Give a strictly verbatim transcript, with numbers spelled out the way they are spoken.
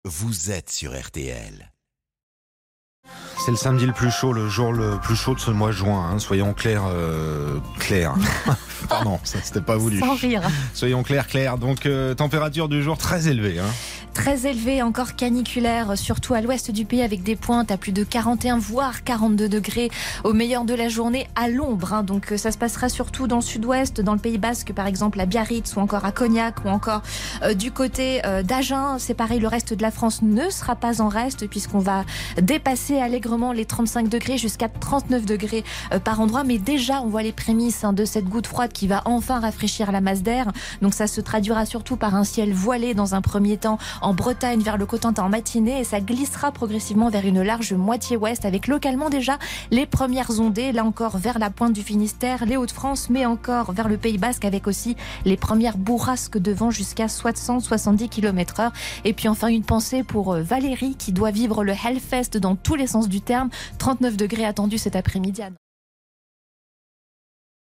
vous êtes sur R T L. C'est le samedi le plus chaud, le jour le plus chaud de ce mois de juin. Hein. Soyons clairs, euh, clairs. Pardon, ça c'était pas voulu. Sans rire. Soyons clairs, clairs. Donc euh, température du jour très élevée. Hein. Très élevé, encore caniculaire, surtout à l'ouest du pays avec des pointes à plus de quarante et un voire quarante-deux degrés au meilleur de la journée à l'ombre. Hein. Donc ça se passera surtout dans le sud-ouest, dans le Pays Basque par exemple, à Biarritz ou encore à Cognac ou encore euh, du côté euh, d'Agen. C'est pareil, le reste de la France ne sera pas en reste puisqu'on va dépasser allègrement les trente-cinq degrés jusqu'à trente-neuf degrés euh, par endroit. Mais déjà, on voit les prémices hein, de cette goutte froide qui va enfin rafraîchir la masse d'air. Donc ça se traduira surtout par un ciel voilé dans un premier temps en Bretagne vers le Cotentin en matinée et ça glissera progressivement vers une large moitié ouest avec localement déjà les premières ondées, là encore vers la pointe du Finistère, les Hauts-de-France, mais encore vers le Pays Basque avec aussi les premières bourrasques de vent jusqu'à soixante à soixante-dix kilomètres heure. Et puis enfin une pensée pour Valérie qui doit vivre le Hellfest dans tous les sens du terme. trente-neuf degrés attendus cet après-midi.